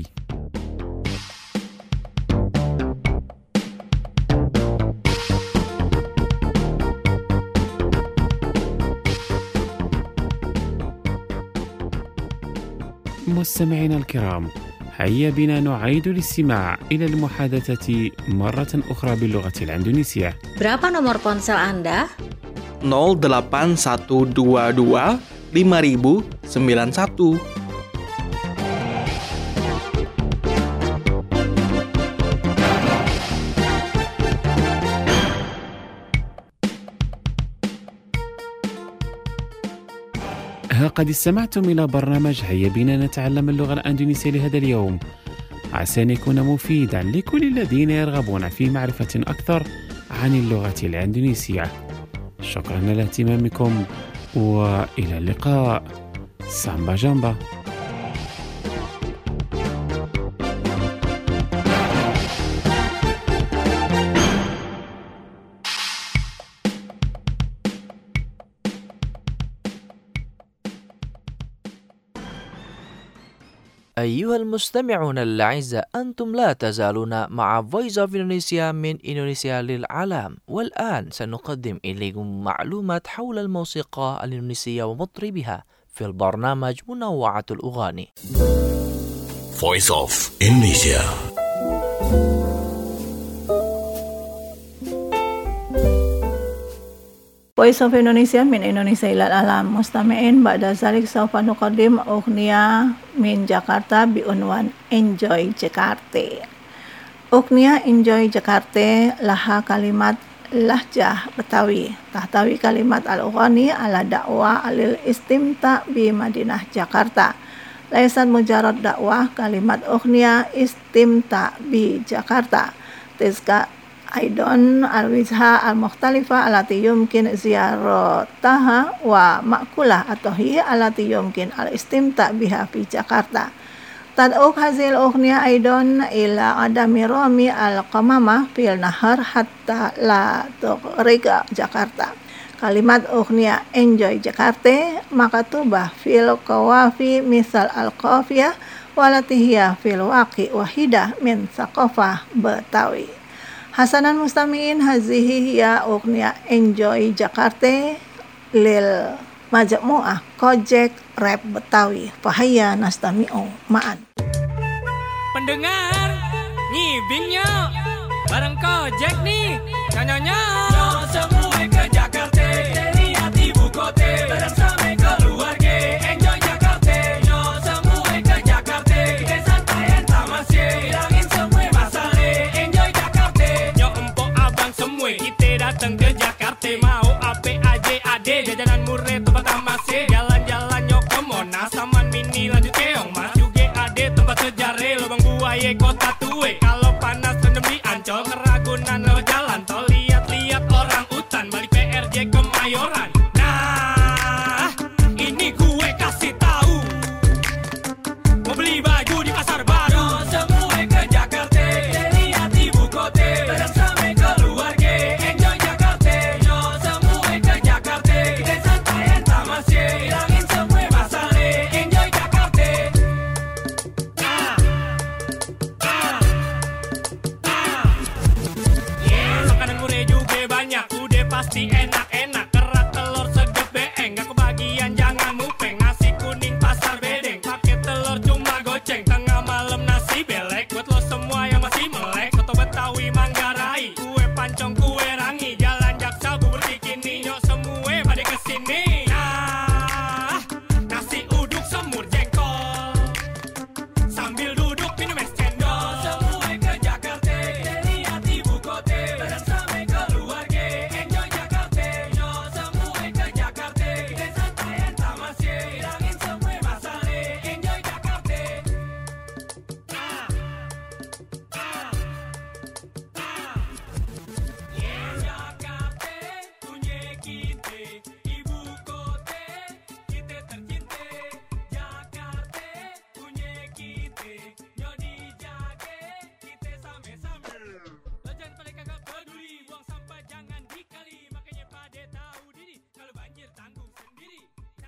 مستمعينا الكرام، هيا بنا نعيد الاستماع إلى المحادثة مرة أخرى باللغة الإندونيسية. Berapa nomor ponsel Anda? nol delapan satu dua dua lima ribu sembilan satu. قد استمعتم إلى برنامج هيا بنا نتعلم اللغة الإندونيسية لهذا اليوم، عسى أن يكون مفيدا لكل الذين يرغبون في معرفة أكثر عن اللغة الإندونيسية. شكرا لاهتمامكم وإلى اللقاء. سامبا جامبا. أيها المستمعون الأعزاء، أنتم لا تزالون مع Voice of Indonesia من إندونيسيا للعالم، والآن سنقدم إليكم معلومات حول الموسيقى الإندونيسية ومطربها في البرنامج منوعة الأغاني. Voice of Indonesia. Voice of Indonesia min Indonesia ilal alam. Mustami'in ba'da zalik sawfa nuqaddim ughniya min Jakarta bi unwan Enjoy Jakarta. Ughniya Enjoy Jakarta laha kalimat lahjah Betawi. Tahtawi kalimat al-ughani ala dakwah alil istimta bi Madinah Jakarta. Laisat mujarad dakwah kalimat ughniya istimta bi Jakarta. Tizka أيضا الوجهة المختلفة التي يمكن زيارتها ومأكولة atau هي التي يمكن الاستمتاع بها في جاكرتا. تدعو هذه الأغنية أيضا إلى عدم رمي القمامة في النهر حتى لا تغرق جاكرتا. كلمات أغنية Enjoy Jakarta مكتوبة في القوافي مثل القافية والتي هي في الواقع واحدة من ثقافة بتاوي. Hasanan mustami'in hazihi hiya ughniya Enjoy Jakarta lil majmu'ah Kojek Rap Betawi. Fahaya nastami'u ma'an. Pendengar, ngibing yuk bareng Kojek nih. Nyonya-nyonya. Yo semua ke Jakarta, lihat ibu kota, bareng sampai keluarga. Enjoy Jakarta. Yo semua ke Jakarta, kita santai entah masih hilangin semua masalah. Enjoy Jakarta. Yo empok abang semua kita datang ke Jakarta, mau apa aja ada, jajanan murah tempat masih, jalan-jalan yo ke Monas, Taman Mini lanjut keong, Mas juga ada tempat sejarah, lubang buaya kota tua. Kalau panas rendam di Ancol, Keragunan lewat jalan tol, lihat-lihat orang utan, balik P R J Kemayoran. Nah, ini gue kasih tahu, mau beli baju di pasar baru, semua ke Jakarta, lihat ibu kota, bareng sampai keluarga. Enjoy Jakarta, yo semua ke Jakarta, kita santai entah masih, hilangin semua masalah. Enjoy Jakarta. Ah, ah. nasi enak-enak, kerak telur segep beeng, gak kebagian jangan mupeng, nasi kuning pasar bedeng, pakai telur cuma goceng, tengah malam nasi belek, buat lo semua yang masih melek, soto Betawi Manggarai, kue pancong kue rangi, jalan Jaksa bubur bikini, nyok semua pada kesini. Nah, nasi uduk semur jengkol, sambil duduk minum es cendol, semua ke Jakarta, dari hati bukote, bareng sampai keluarga, enjoy Jakarta, nyok semua ke Jakarta, kita santai entah masih, hilangin semua masalah, enjoy Jakarta. Jakarta punya kita, ibu kota kita tercinta. Jakarta punya kita, nyo dijaga kita sama-sama. Lo jangan pada kagak peduli, buang sampah jangan dikali, makanya pada tahu diri, kalau banjir tanggung sendiri.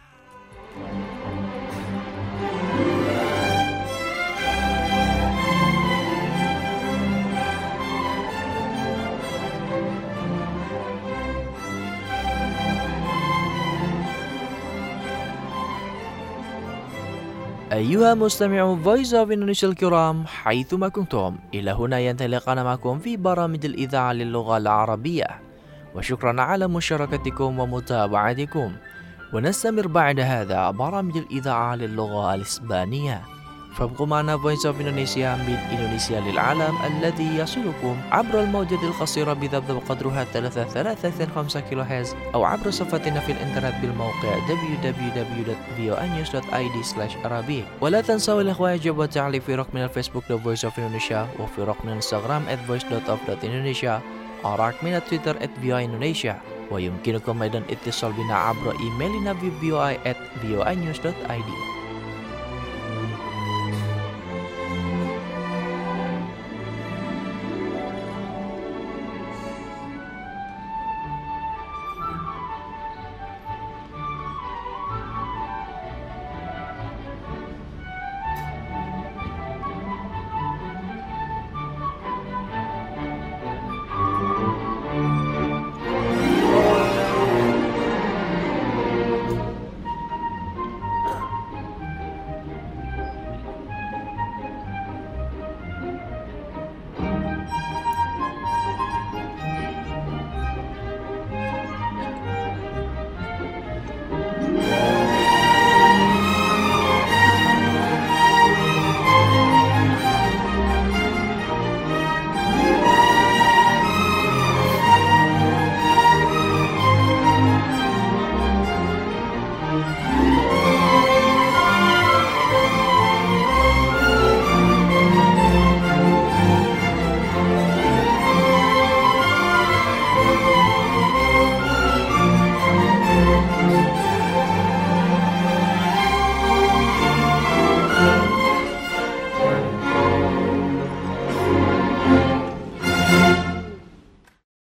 أيها مستمعو Voice of Indonesia الكرام حيثما كنتم، إلى هنا ينطلقنا معكم في برامج الإذاعة للغة العربية، وشكرا على مشاركتكم ومتابعتكم. ونستمر بعد هذا برامج الإذاعة للغة الإسبانية، فابقوا معنا Voice of Indonesia من إندونيسيا للعالم الذي يصلكم عبر الموجات القصيرة بضبط قدرها ثلاثة ثلاثة خمسة كيلو هرتز، أو عبر صفحتنا في الإنترنت بالموقع دبليو دبليو دبليو دوت في او ان نيوز دوت اي دي سلاش عربي. ولا تنسوا الإخوة يجب والتعليق في رقم من الفيسبوك The Voice of Indonesia، وفي رقم من الانستغرام at voice دوت of دوت indonesia، أو من التويتر at في او اي indonesia. ويمكنكم أيضا اتصال بنا عبر إيميلنا في في او اي at في او اي نيوز دوت اي دي.